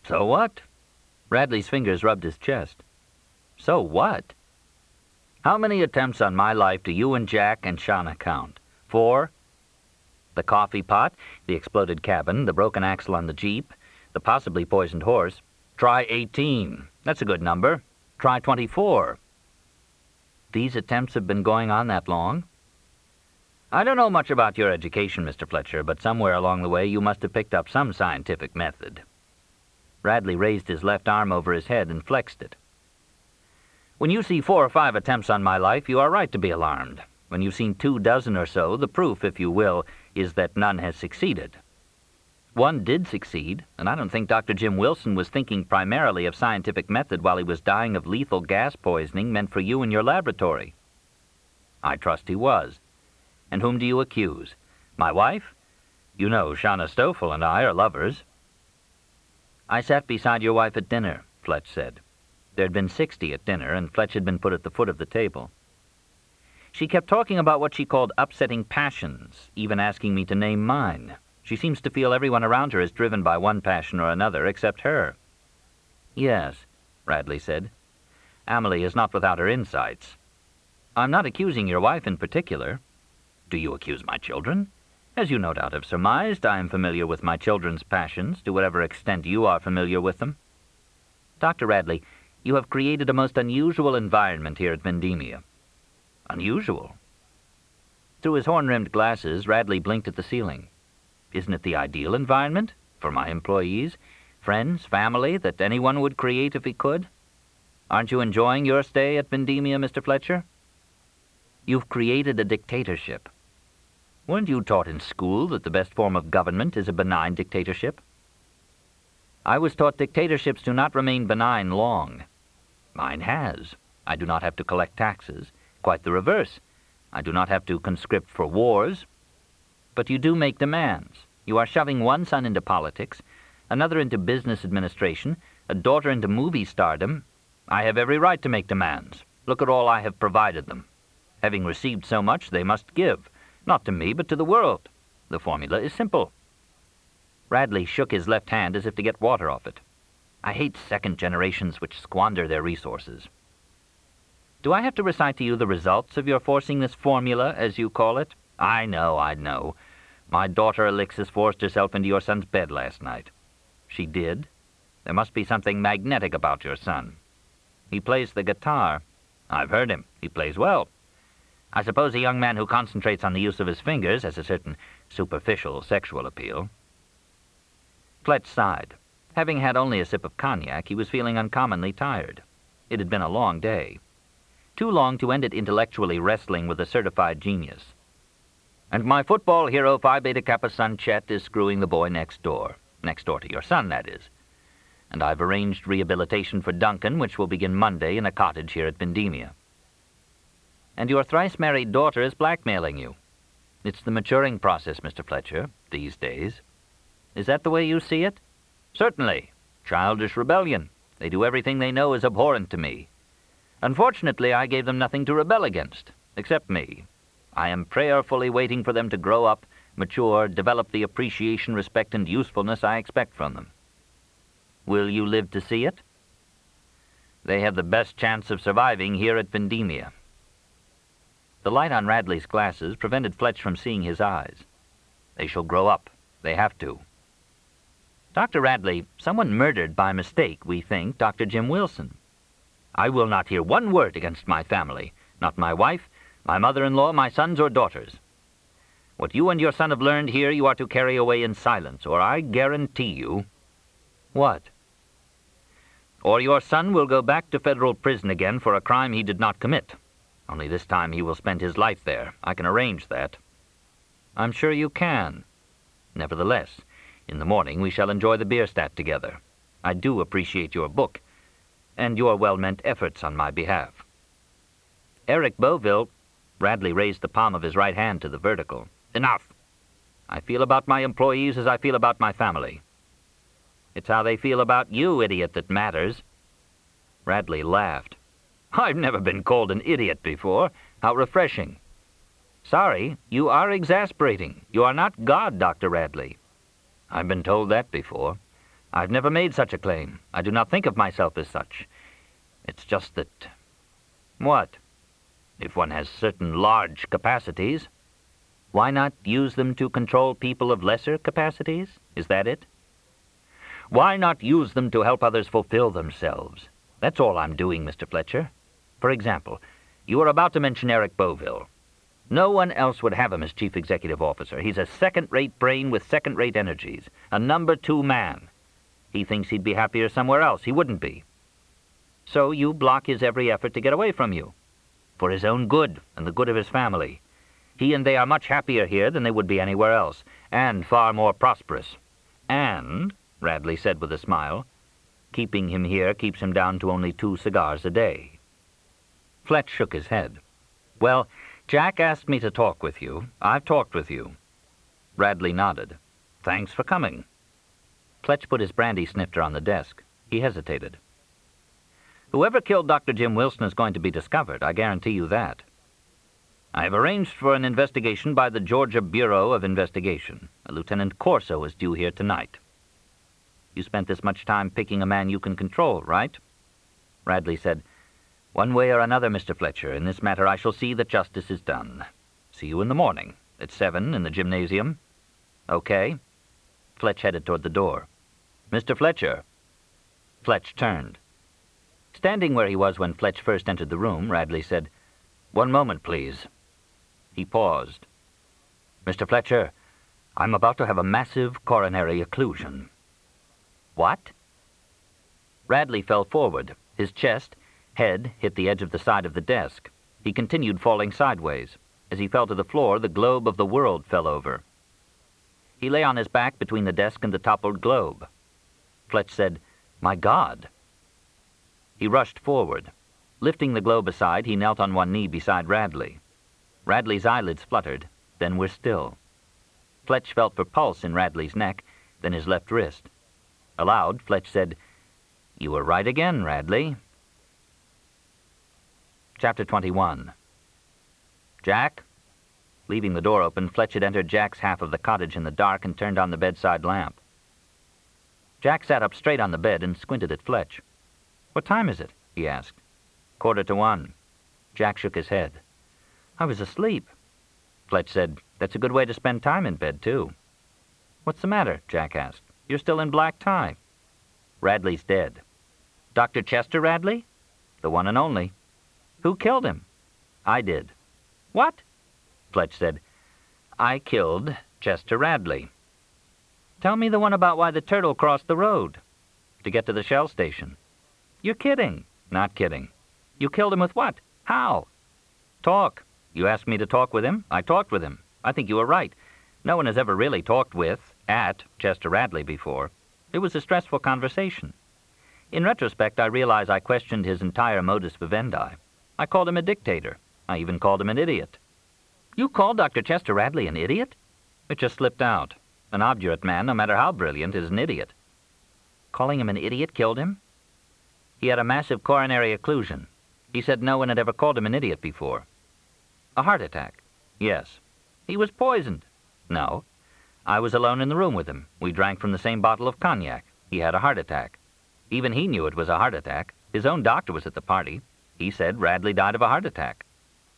So what? Radley's fingers rubbed his chest. So what? How many attempts on my life do you and Jack and Shauna count? 4? The coffee pot, the exploded cabin, the broken axle on the Jeep, the possibly poisoned horse. Try 18. That's a good number. Try 24. These attempts have been going on that long? I don't know much about your education, Mr. Fletcher, but somewhere along the way you must have picked up some scientific method. Radley raised his left arm over his head and flexed it. When you see 4 or 5 attempts on my life, you are right to be alarmed. When you've seen 24 or so, the proof, if you will, is that none has succeeded. One did succeed, and I don't think Dr. Jim Wilson was thinking primarily of scientific method while he was dying of lethal gas poisoning meant for you in your laboratory. I trust he was. And whom do you accuse? My wife? You know Shauna Stoffel and I are lovers. I sat beside your wife at dinner, Fletch said. There had been 60 at dinner, and Fletch had been put at the foot of the table. She kept talking about what she called upsetting passions, even asking me to name mine. She seems to feel everyone around her is driven by one passion or another, except her. Yes, Radley said. Amelie is not without her insights. I'm not accusing your wife in particular. Do you accuse my children? As you no doubt have surmised, I am familiar with my children's passions, to whatever extent you are familiar with them. Dr. Radley, you have created a most unusual environment here at Vendemia. Unusual? Through his horn-rimmed glasses, Radley blinked at the ceiling. Isn't it the ideal environment for my employees, friends, family, that anyone would create if he could? Aren't you enjoying your stay at Vendemia, Mr. Fletcher? You've created a dictatorship. Weren't you taught in school that the best form of government is a benign dictatorship? I was taught dictatorships do not remain benign long. Mine has. I do not have to collect taxes. Quite the reverse. I do not have to conscript for wars. But you do make demands. You are shoving one son into politics, another into business administration, a daughter into movie stardom. I have every right to make demands. Look at all I have provided them. Having received so much, they must give. Not to me, but to the world. The formula is simple. Radley shook his left hand as if to get water off it. I hate second generations which squander their resources. Do I have to recite to you the results of your forcing this formula, as you call it? I know. My daughter Alexis forced herself into your son's bed last night. She did? There must be something magnetic about your son. He plays the guitar. I've heard him. He plays well. I suppose a young man who concentrates on the use of his fingers has a certain superficial sexual appeal. Fletch sighed. Having had only a sip of cognac, he was feeling uncommonly tired. It had been a long day. Too long to end it intellectually wrestling with a certified genius. And my football hero Phi Beta Kappa son Chet is screwing the boy next door to your son, that is. And I've arranged rehabilitation for Duncan, which will begin Monday in a cottage here at Vendemia. And your thrice-married daughter is blackmailing you. It's the maturing process, Mr. Fletcher, these days. Is that the way you see it? Certainly. Childish rebellion. They do everything they know is abhorrent to me. Unfortunately, I gave them nothing to rebel against, except me. I am prayerfully waiting for them to grow up, mature, develop the appreciation, respect, and usefulness I expect from them. Will you live to see it? They have the best chance of surviving here at Vendemia. The light on Radley's glasses prevented Fletch from seeing his eyes. They shall grow up. They have to. Dr. Radley, someone murdered by mistake, we think, Dr. Jim Wilson. I will not hear one word against my family, not my wife, my mother-in-law, my sons or daughters. What you and your son have learned here you are to carry away in silence, or I guarantee you... What? Or your son will go back to federal prison again for a crime he did not commit. Only this time he will spend his life there. I can arrange that. I'm sure you can. Nevertheless, in the morning we shall enjoy the Bierstadt together. I do appreciate your book, and your well-meant efforts on my behalf. Eric Beauville... Radley raised the palm of his right hand to the vertical. Enough! I feel about my employees as I feel about my family. It's how they feel about you, idiot, that matters. Radley laughed. I've never been called an idiot before. How refreshing. Sorry, you are exasperating. You are not God, Dr. Radley. I've been told that before. I've never made such a claim. I do not think of myself as such. It's just that... What? If one has certain large capacities, why not use them to control people of lesser capacities? Is that it? Why not use them to help others fulfill themselves? That's all I'm doing, Mr. Fletcher. For example, you were about to mention Eric Beauville. No one else would have him as chief executive officer. He's a second-rate brain with second-rate energies, a number 2 man. He thinks he'd be happier somewhere else. He wouldn't be. So you block his every effort to get away from you, for his own good and the good of his family. He and they are much happier here than they would be anywhere else, and far more prosperous. And, Radley said with a smile, keeping him here keeps him down to only 2 cigars a day. Fletch shook his head. Well, Jack asked me to talk with you. I've talked with you. Radley nodded. Thanks for coming. Fletch put his brandy snifter on the desk. He hesitated. Whoever killed Dr. Jim Wilson is going to be discovered, I guarantee you that. I have arranged for an investigation by the Georgia Bureau of Investigation. Lieutenant Corso is due here tonight. You spent this much time picking a man you can control, right? Radley said, One way or another, Mr. Fletcher, in this matter I shall see that justice is done. See you in the morning, at 7 in the gymnasium. Okay. Fletch headed toward the door. Mr. Fletcher. Fletch turned. Standing where he was when Fletch first entered the room, Radley said, One moment, please. He paused. Mr. Fletcher, I'm about to have a massive coronary occlusion. What? Radley fell forward. His chest, head, hit the edge of the side of the desk. He continued falling sideways. As he fell to the floor, the globe of the world fell over. He lay on his back between the desk and the toppled globe. Fletch said, My God! He rushed forward. Lifting the globe aside, he knelt on one knee beside Radley. Radley's eyelids fluttered, then were still. Fletch felt for pulse in Radley's neck, then his left wrist. Aloud, Fletch said, You were right again, Radley. Chapter 21. Jack? Leaving the door open, Fletch had entered Jack's half of the cottage in the dark and turned on the bedside lamp. Jack sat up straight on the bed and squinted at Fletch. What time is it? He asked. 1:45. Jack shook his head. I was asleep. Fletch said, That's a good way to spend time in bed, too. What's the matter? Jack asked. You're still in black tie. Radley's dead. Dr. Chester Radley? The one and only. Who killed him? I did. What? Fletch said, I killed Chester Radley. Tell me the one about why the turtle crossed the road. To get to the Shell station. You're kidding. Not kidding. You killed him with what? How? Talk. You asked me to talk with him. I talked with him. I think you were right. No one has ever really talked with, at, Chester Radley before. It was a stressful conversation. In retrospect, I realize I questioned his entire modus vivendi. I called him a dictator. I even called him an idiot. You called Dr. Chester Radley an idiot? It just slipped out. An obdurate man, no matter how brilliant, is an idiot. Calling him an idiot killed him? He had a massive coronary occlusion. He said no one had ever called him an idiot before. A heart attack? Yes. He was poisoned? No. I was alone in the room with him. We drank from the same bottle of cognac. He had a heart attack. Even he knew it was a heart attack. His own doctor was at the party. He said Radley died of a heart attack.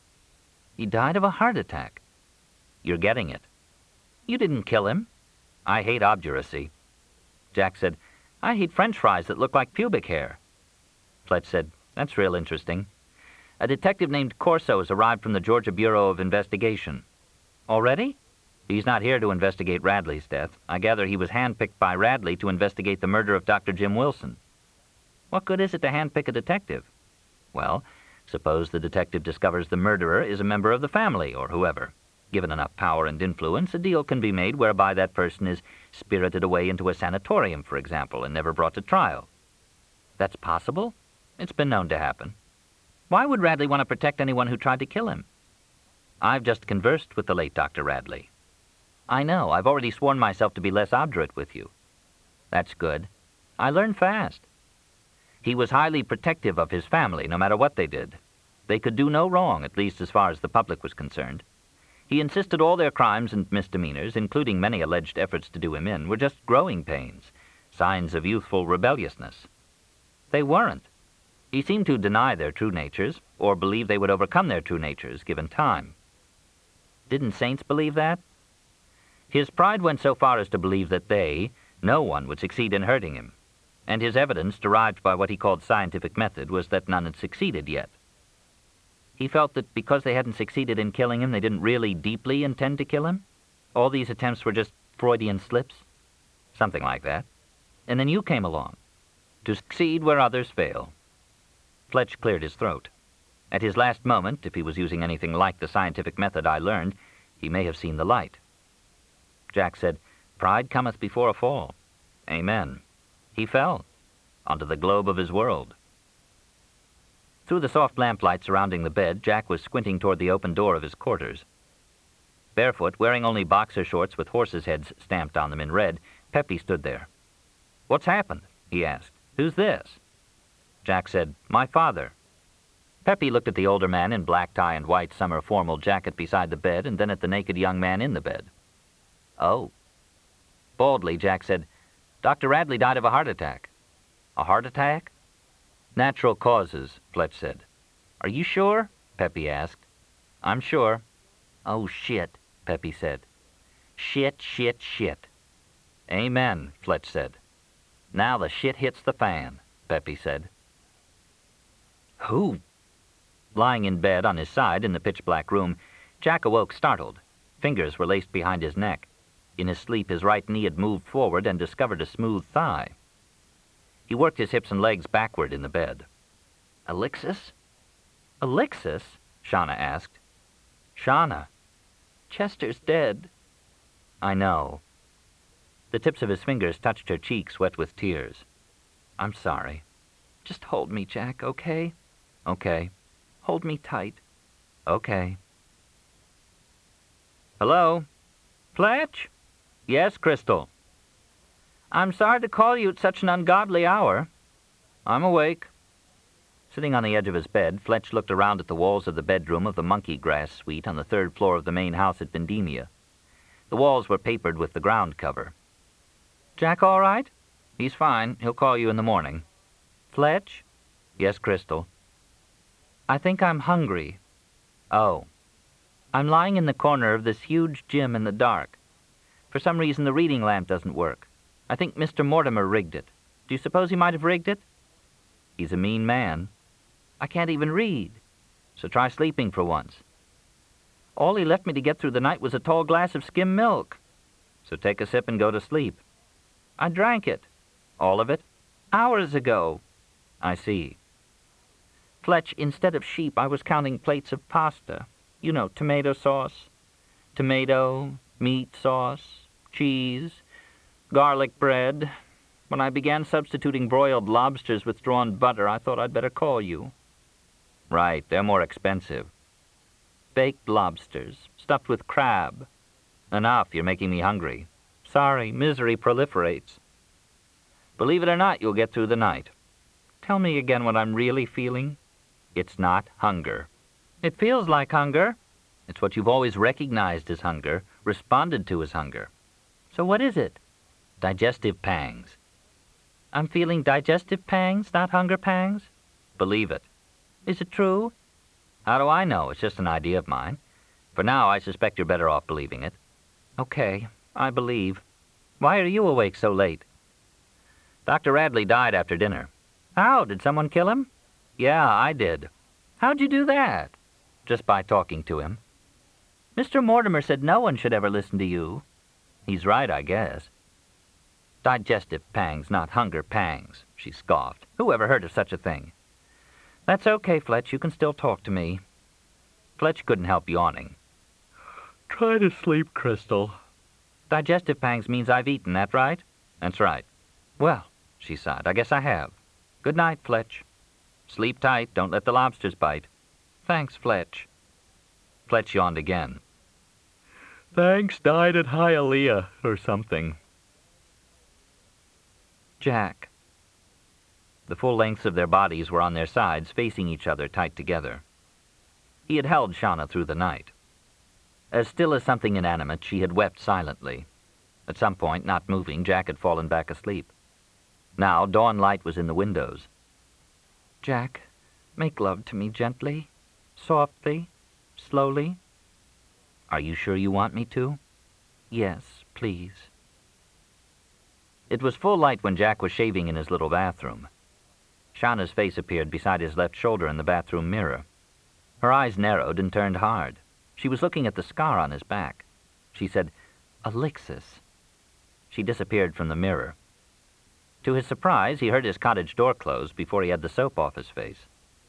He died of a heart attack? You're getting it. You didn't kill him. I hate obduracy. Jack said, I hate French fries that look like pubic hair. Fletch said, That's real interesting. A detective named Corso has arrived from the Georgia Bureau of Investigation. Already? He's not here to investigate Radley's death. I gather he was handpicked by Radley to investigate the murder of Dr. Jim Wilson. What good is it to handpick a detective? Well, suppose the detective discovers the murderer is a member of the family or whoever. Given enough power and influence, a deal can be made whereby that person is spirited away into a sanatorium, for example, and never brought to trial. That's possible? It's been known to happen. Why would Radley want to protect anyone who tried to kill him? I've just conversed with the late Dr. Radley. I know. I've already sworn myself to be less obdurate with you. That's good. I learn fast. He was highly protective of his family, no matter what they did. They could do no wrong, at least as far as the public was concerned. He insisted all their crimes and misdemeanors, including many alleged efforts to do him in, were just growing pains, signs of youthful rebelliousness. They weren't. He seemed to deny their true natures, or believe they would overcome their true natures, given time. Didn't saints believe that? His pride went so far as to believe that no one would succeed in hurting him, and his evidence, derived by what he called scientific method, was that none had succeeded yet. He felt that because they hadn't succeeded in killing him, they didn't really deeply intend to kill him. All these attempts were just Freudian slips. Something like that. And then you came along, to succeed where others fail. Fletch cleared his throat. At his last moment, if he was using anything like the scientific method I learned, he may have seen the light. Jack said, "Pride cometh before a fall." Amen. He fell onto the globe of his world. Through the soft lamplight surrounding the bed, Jack was squinting toward the open door of his quarters. Barefoot, wearing only boxer shorts with horses' heads stamped on them in red, Peppy stood there. "What's happened?" he asked. "Who's this?" Jack said, "My father." Peppy looked at the older man in black tie and white summer formal jacket beside the bed, and then at the naked young man in the bed. "Oh." Baldly, Jack said, "Dr. Radley died of a heart attack." "A heart attack?" "Natural causes," Fletch said. "Are you sure?" Peppy asked. "I'm sure." "Oh, shit," Peppy said. "Shit, shit, shit." "Amen," Fletch said. "Now the shit hits the fan," Peppy said. "Who?" Lying in bed on his side in the pitch-black room, Jack awoke startled. Fingers were laced behind his neck. In his sleep, his right knee had moved forward and discovered a smooth thigh. He worked his hips and legs backward in the bed. "Alexis?" "Alexis?" Shauna asked. "Shauna." "Chester's dead." "I know." The tips of his fingers touched her cheeks, wet with tears. "I'm sorry." "Just hold me, Jack, okay?" "Okay." "Hold me tight." "Okay." "Hello? Fletch?" "Yes, Crystal." "I'm sorry to call you at such an ungodly hour." "I'm awake." Sitting on the edge of his bed, Fletch looked around at the walls of the bedroom of the monkey grass suite on the third floor of the main house at Vendemia. The walls were papered with the ground cover. "Jack all right?" "He's fine. He'll call you in the morning." "Fletch?" "Yes, Crystal." "I think I'm hungry." "Oh." "I'm lying in the corner of this huge gym in the dark. For some reason, the reading lamp doesn't work. I think Mr. Mortimer rigged it. Do you suppose he might have rigged it?" "He's a mean man." "I can't even read." "So try sleeping for once." "All he left me to get through the night was a tall glass of skim milk." "So take a sip and go to sleep." "I drank it." "All of it?" "Hours ago." "I see." "Fletch, instead of sheep, I was counting plates of pasta. You know, tomato sauce. Tomato, meat sauce, cheese, garlic bread. When I began substituting broiled lobsters with drawn butter, I thought I'd better call you." "Right, they're more expensive." "Baked lobsters, stuffed with crab." "Enough, you're making me hungry." "Sorry, misery proliferates." "Believe it or not, you'll get through the night." "Tell me again what I'm really feeling." "It's not hunger." "It feels like hunger." "It's what you've always recognized as hunger, responded to as hunger." "So what is it?" "Digestive pangs." "I'm feeling digestive pangs, not hunger pangs?" "Believe it." "Is it true?" "How do I know? It's just an idea of mine. For now, I suspect you're better off believing it." "Okay, I believe. Why are you awake so late?" "Dr. Radley died after dinner." "How? Did someone kill him?" "Yeah, I did." "How'd you do that?" "Just by talking to him." "Mr. Mortimer said no one should ever listen to you." "He's right, I guess." "Digestive pangs, not hunger pangs," she scoffed. "Who ever heard of such a thing?" "That's okay, Fletch. You can still talk to me." Fletch couldn't help yawning. "Try to sleep, Crystal." "Digestive pangs means I've eaten, that right?" "That's right." "Well," she sighed, "I guess I have. Good night, Fletch." "Sleep tight. Don't let the lobsters bite." "Thanks, Fletch." Fletch yawned again. "Thanks died at Hialeah, or something." Jack. The full lengths of their bodies were on their sides, facing each other tight together. He had held Shauna through the night. As still as something inanimate, she had wept silently. At some point, not moving, Jack had fallen back asleep. Now dawn light was in the windows. Jack, make love to me gently, softly, slowly. Are you sure you want me to? Yes, please. It was full light when Jack was shaving in his little bathroom. Shauna's face appeared beside his left shoulder in the bathroom mirror. Her eyes narrowed and turned hard. She was looking at the scar on his back. She said, "Alexis." She disappeared from the mirror. To his surprise, he heard his cottage door close before he had the soap off his face.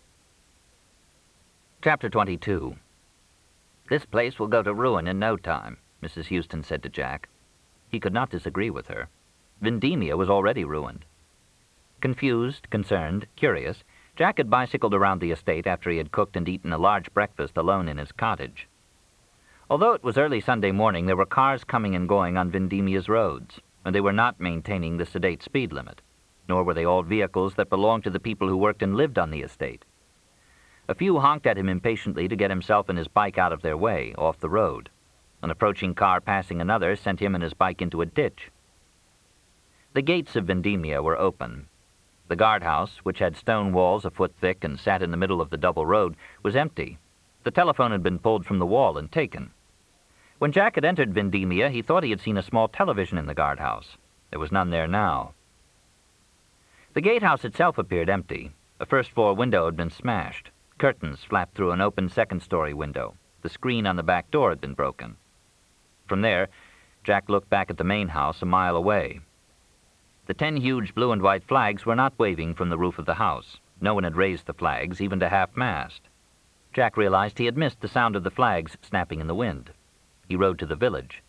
Chapter 22. "This place will go to ruin in no time," Mrs. Houston said to Jack. He could not disagree with her. Vendemia was already ruined. Confused, concerned, curious, Jack had bicycled around the estate after he had cooked and eaten a large breakfast alone in his cottage. Although it was early Sunday morning, there were cars coming and going on Vendemia's roads, and they were not maintaining the sedate speed limit, nor were they all vehicles that belonged to the people who worked and lived on the estate. A few honked at him impatiently to get himself and his bike out of their way, off the road. An approaching car passing another sent him and his bike into a ditch. The gates of Vendemia were open. The guardhouse, which had stone walls a foot thick and sat in the middle of the double road, was empty. The telephone had been pulled from the wall and taken. When Jack had entered Vendemia, he thought he had seen a small television in the guardhouse. There was none there now. The gatehouse itself appeared empty. A first-floor window had been smashed. Curtains flapped through an open second-story window. The screen on the back door had been broken. From there, Jack looked back at the main house a mile away. The 10 huge blue and white flags were not waving from the roof of the house. No one had raised the flags, even to half-mast. Jack realized he had missed the sound of the flags snapping in the wind. He rode to the village.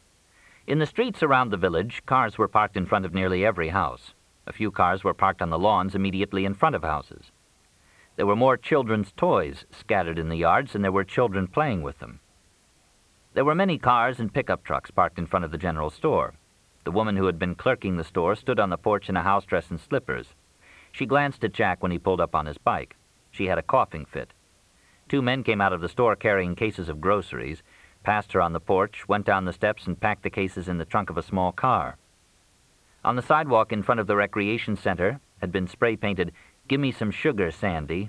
In the streets around the village, cars were parked in front of nearly every house. A few cars were parked on the lawns immediately in front of houses. There were more children's toys scattered in the yards than there were children playing with them. There were many cars and pickup trucks parked in front of the general store. The woman who had been clerking the store stood on the porch in a house dress and slippers. She glanced at Jack when he pulled up on his bike. She had a coughing fit. 2 men came out of the store carrying cases of groceries, passed her on the porch, went down the steps and packed the cases in the trunk of a small car. On the sidewalk in front of the recreation center had been spray-painted, "Gimme some sugar, Sandy."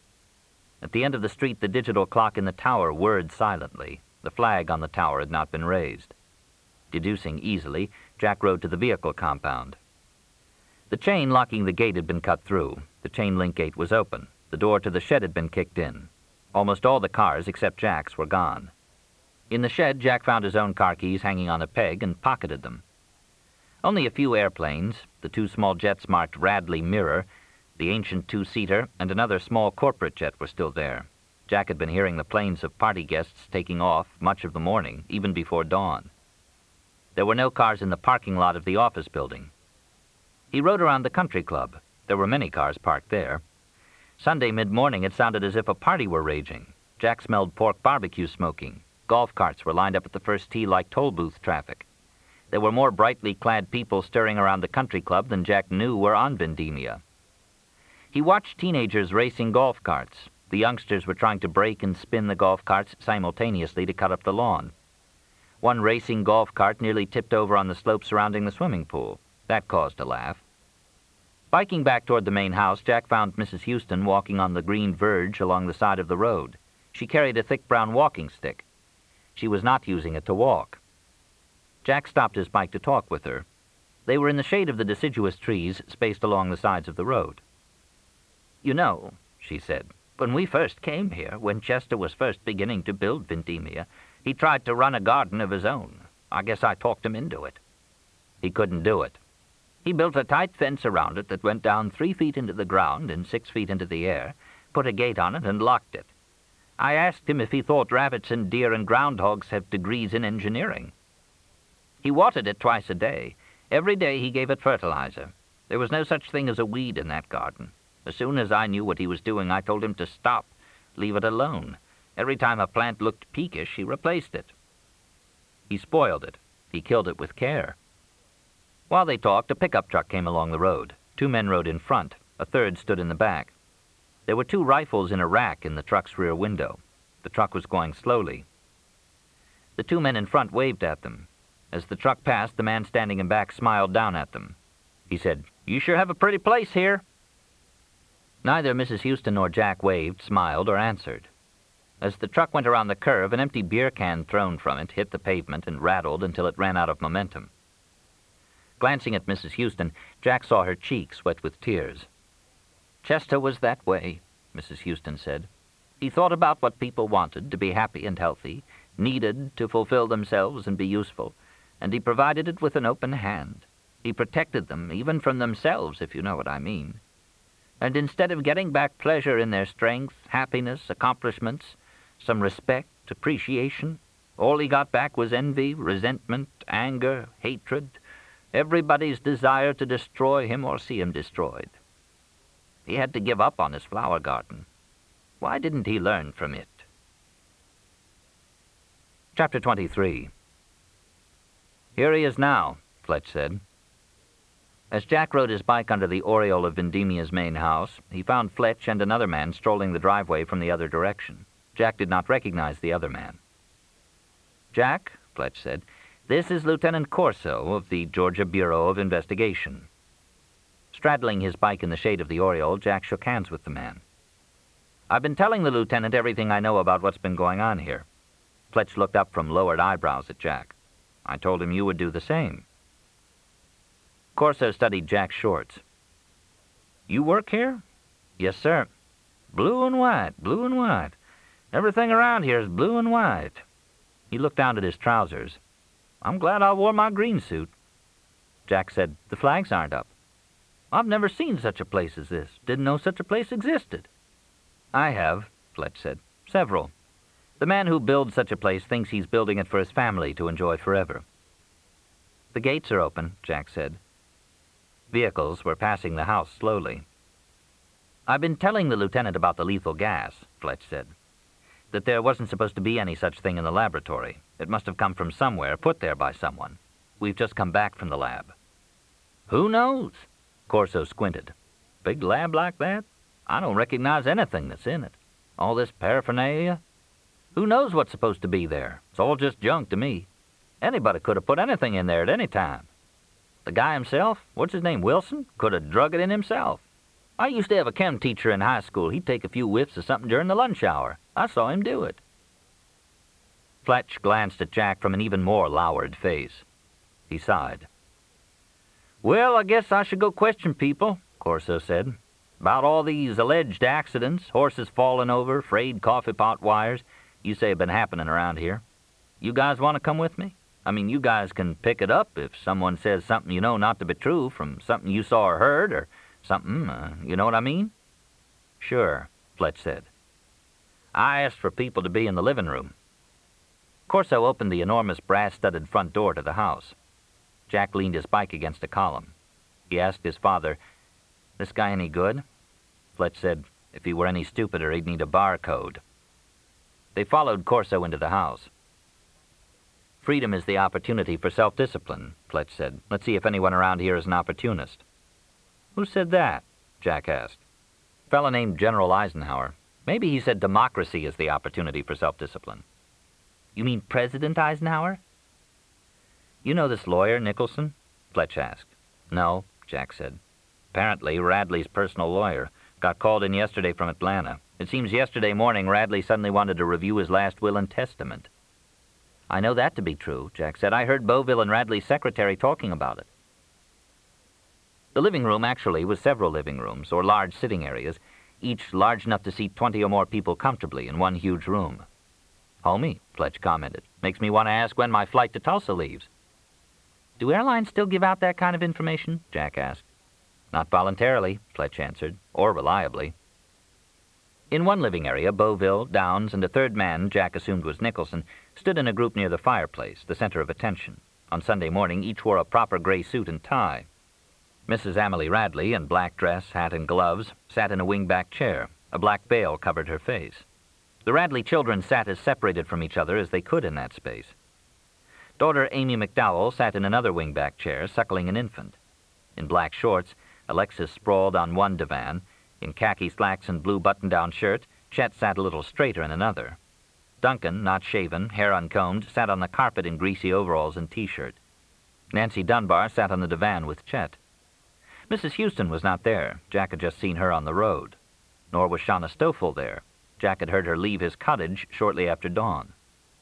At the end of the street, the digital clock in the tower whirred silently. The flag on the tower had not been raised. Deducing easily, Jack rode to the vehicle compound. The chain locking the gate had been cut through. The chain-link gate was open. The door to the shed had been kicked in. Almost all the cars, except Jack's, were gone. In the shed, Jack found his own car keys hanging on a peg and pocketed them. Only a few airplanes, the 2 small jets marked Radley Mirror, the ancient 2-seater, and another small corporate jet were still there. Jack had been hearing the planes of party guests taking off much of the morning, even before dawn. There were no cars in the parking lot of the office building. He rode around the country club. There were many cars parked there. Sunday mid-morning, it sounded as if a party were raging. Jack smelled pork barbecue smoking. Golf carts were lined up at the first tee like toll booth traffic. There were more brightly clad people stirring around the country club than Jack knew were on Vendemia. He watched teenagers racing golf carts. The youngsters were trying to brake and spin the golf carts simultaneously to cut up the lawn. One racing golf cart nearly tipped over on the slope surrounding the swimming pool. That caused a laugh. Biking back toward the main house, Jack found Mrs. Houston walking on the green verge along the side of the road. She carried a thick brown walking stick. She was not using it to walk. Jack stopped his bike to talk with her. They were in the shade of the deciduous trees spaced along the sides of the road. "You know," she said, "when we first came here, when Chester was first beginning to build Vendemia, he tried to run a garden of his own. I guess I talked him into it." "He couldn't do it." "He built a tight fence around it that went down 3 feet into the ground and 6 feet into the air, put a gate on it, and locked it. I asked him if he thought rabbits and deer and groundhogs have degrees in engineering. He watered it twice a day. Every day he gave it fertilizer. There was no such thing as a weed in that garden. As soon as I knew what he was doing, I told him to stop, leave it alone. Every time a plant looked peakish, he replaced it." "He spoiled it. He killed it with care." While they talked, a pickup truck came along the road. 2 men rode in front. A third stood in the back. There were 2 rifles in a rack in the truck's rear window. The truck was going slowly. The 2 men in front waved at them. As the truck passed, the man standing in back smiled down at them. He said, You sure have a pretty place here." Neither Mrs. Houston nor Jack waved, smiled, or answered. As the truck went around the curve, an empty beer can thrown from it hit the pavement and rattled until it ran out of momentum. Glancing at Mrs. Houston, Jack saw her cheeks wet with tears. "Chester was that way," Mrs. Houston said. "He thought about what people wanted, to be happy and healthy, needed to fulfill themselves and be useful, and he provided it with an open hand. He protected them, even from themselves, if you know what I mean. And instead of getting back pleasure in their strength, happiness, accomplishments, some respect, appreciation, all he got back was envy, resentment, anger, hatred, everybody's desire to destroy him or see him destroyed. He had to give up on his flower garden. Why didn't he learn from it?" Chapter 23. "Here he is now," Fletch said. As Jack rode his bike under the aureole of Vendemia's main house, he found Fletch and another man strolling the driveway from the other direction. Jack did not recognize the other man. "Jack," Fletch said, "this is Lieutenant Corso of the Georgia Bureau of Investigation." Straddling his bike in the shade of the aureole, Jack shook hands with the man. "I've been telling the lieutenant everything I know about what's been going on here." Fletch looked up from lowered eyebrows at Jack. "I told him you would do the same." Corso studied Jack's shorts. "You work here?" "Yes, sir." "Blue and white, blue and white. Everything around here is blue and white." He looked down at his trousers. "I'm glad I wore my green suit." Jack said, "The flags aren't up." "I've never seen such a place as this. Didn't know such a place existed." "I have," Fletch said. "Several. The man who builds such a place thinks he's building it for his family to enjoy forever." "The gates are open," Jack said. Vehicles were passing the house slowly. "I've been telling the lieutenant about the lethal gas," Fletch said. "That there wasn't supposed to be any such thing in the laboratory. It must have come from somewhere, put there by someone. We've just come back from the lab." "Who knows?" Corso squinted. "Big lab like that? I don't recognize anything that's in it. All this paraphernalia. Who knows what's supposed to be there? It's all just junk to me. Anybody could have put anything in there at any time. The guy himself, what's his name, Wilson, could have drug it in himself. I used to have a chem teacher in high school. He'd take a few whiffs of something during the lunch hour. I saw him do it." Fletch glanced at Jack from an even more lowered face. He sighed. "Well, I guess I should go question people," Corso said, "about all these alleged accidents, horses falling over, frayed coffee pot wires you say have been happening around here. You guys want to come with me? I mean, you guys can pick it up if someone says something you know not to be true from something you saw or heard or something, you know what I mean?" "Sure," Fletch said. "I asked for people to be in the living room." Corso opened the enormous brass-studded front door to the house. Jack leaned his bike against a column. He asked his father, "This guy any good?" Fletch said, "If he were any stupider, he'd need a barcode." They followed Corso into the house. "Freedom is the opportunity for self-discipline," Fletch said. "Let's see if anyone around here is an opportunist." "Who said that?" Jack asked. "A fellow named General Eisenhower. Maybe he said democracy is the opportunity for self-discipline." "You mean President Eisenhower?" "You know this lawyer, Nicholson?" Fletch asked. "No," Jack said. "Apparently Radley's personal lawyer. Got called in yesterday from Atlanta. It seems yesterday morning Radley suddenly wanted to review his last will and testament." "I know that to be true," Jack said. "I heard Beauville and Radley's secretary talking about it." The living room actually was several living rooms, or large sitting areas, each large enough to seat 20 or more people comfortably in one huge room. "Homey," Fletch commented. "Makes me want to ask when my flight to Tulsa leaves." "Do airlines still give out that kind of information?" Jack asked. "Not voluntarily," Fletch answered, "or reliably." In one living area, Beauville, Downs, and a third man Jack assumed was Nicholson stood in a group near the fireplace, the center of attention. On Sunday morning, each wore a proper gray suit and tie. Mrs. Amelie Radley, in black dress, hat, and gloves, sat in a wing-back chair. A black veil covered her face. The Radley children sat as separated from each other as they could in that space. Daughter Amy McDowell sat in another wing-back chair, suckling an infant. In black shorts, Alexis sprawled on one divan. In khaki slacks and blue button-down shirt, Chet sat a little straighter in another. Duncan, not shaven, hair uncombed, sat on the carpet in greasy overalls and T-shirt. Nancy Dunbar sat on the divan with Chet. Mrs. Houston was not there. Jack had just seen her on the road. Nor was Shauna Stoffel there. Jack had heard her leave his cottage shortly after dawn.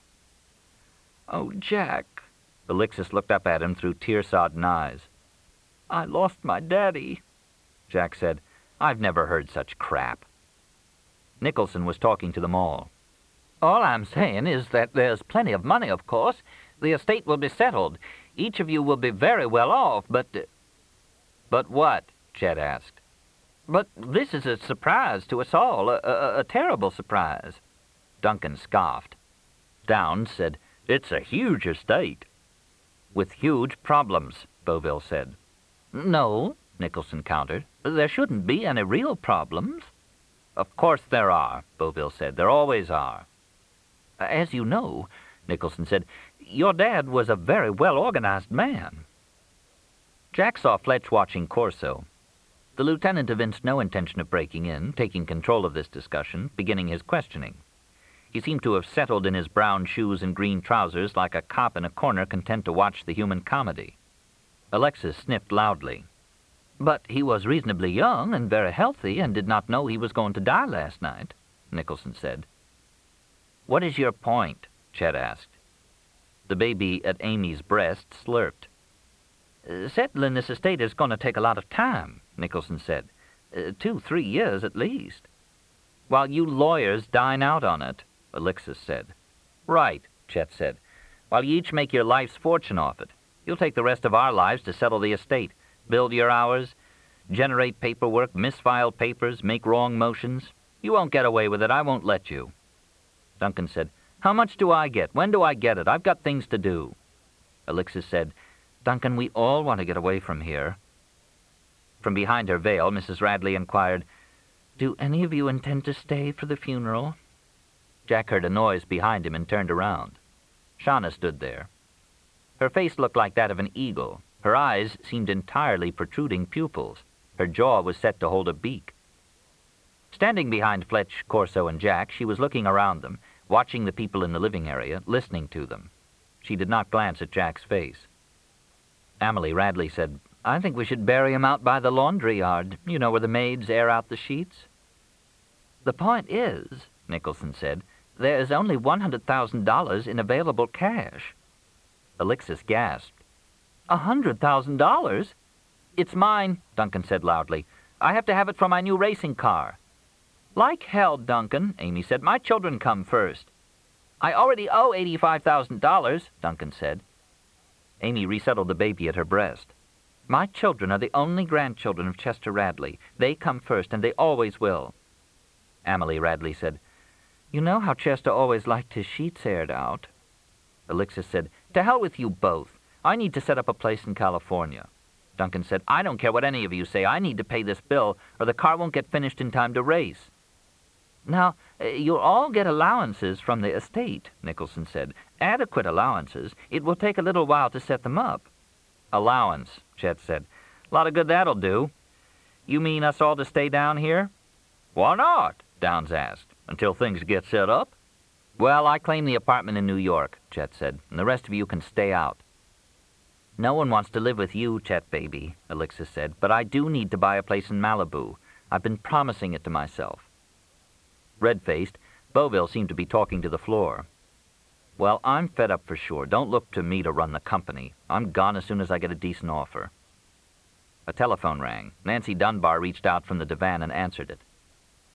"Oh, Jack," Alexis looked up at him through tear-sodden eyes. "I lost my daddy." Jack said, "I've never heard such crap." Nicholson was talking to them all. "All I'm saying is that there's plenty of money, of course. The estate will be settled. Each of you will be very well off, but—" "But what?" Chet asked. "But this is a surprise to us all, a terrible surprise." Duncan scoffed. Downs said, "It's a huge estate." "With huge problems," Beauville said. "No," Nicholson countered. "There shouldn't be any real problems." "Of course there are," Beauville said. "There always are." "As you know," Nicholson said, "your dad was a very well-organized man." Jack saw Fletch watching Corso. The lieutenant evinced no intention of breaking in, taking control of this discussion, beginning his questioning. He seemed to have settled in his brown shoes and green trousers like a cop in a corner content to watch the human comedy. Alexis sniffed loudly. "But he was reasonably young and very healthy and did not know he was going to die last night," Nicholson said. "What is your point?" Chet asked. The baby at Amy's breast slurped. "Settling this estate is going to take a lot of time," Nicholson said. 2-3 years at least." "While you lawyers dine out on it," Alexis said. "Right," Chet said. "While you each make your life's fortune off it. You'll take the rest of our lives to settle the estate, build your hours, generate paperwork, misfile papers, make wrong motions. You won't get away with it. I won't let you." Duncan said, "How much do I get? When do I get it? I've got things to do." Alexis said, "Duncan, we all want to get away from here." From behind her veil, Mrs. Radley inquired, "Do any of you intend to stay for the funeral?" Jack heard a noise behind him and turned around. Shauna stood there. Her face looked like that of an eagle. Her eyes seemed entirely protruding pupils. Her jaw was set to hold a beak. Standing behind Fletch, Corso, and Jack, she was looking around them, watching the people in the living area, listening to them. She did not glance at Jack's face. Amelie Radley said, "I think we should bury him out by the laundry yard, you know, where the maids air out the sheets." "The point is," Nicholson said, "there is only $100,000 in available cash." Alexis gasped. $100,000? "It's mine," Duncan said loudly. "I have to have it for my new racing car." "Like hell, Duncan," Amy said. "My children come first." "I already owe $85,000, Duncan said. Amy resettled the baby at her breast. "My children are the only grandchildren of Chester Radley. They come first, and they always will." Amelie Radley said, "You know how Chester always liked his sheets aired out." Alexis said, "To hell with you both. I need to set up a place in California." Duncan said, "I don't care what any of you say. I need to pay this bill, or the car won't get finished in time to race." "Now, you'll all get allowances from the estate," Nicholson said. "Adequate allowances. It will take a little while to set them up." "Allowance," Chet said. "A lot of good that'll do. You mean us all to stay down here?" "Why not?" Downs asked. "Until things get set up?" "Well, I claim the apartment in New York," Chet said, "and the rest of you can stay out." "No one wants to live with you, Chet baby," Alexis said, "but I do need to buy a place in Malibu. I've been promising it to myself." Red-faced, Beauville seemed to be talking to the floor. "Well, I'm fed up for sure. Don't look to me to run the company. I'm gone as soon as I get a decent offer." A telephone rang. Nancy Dunbar reached out from the divan and answered it.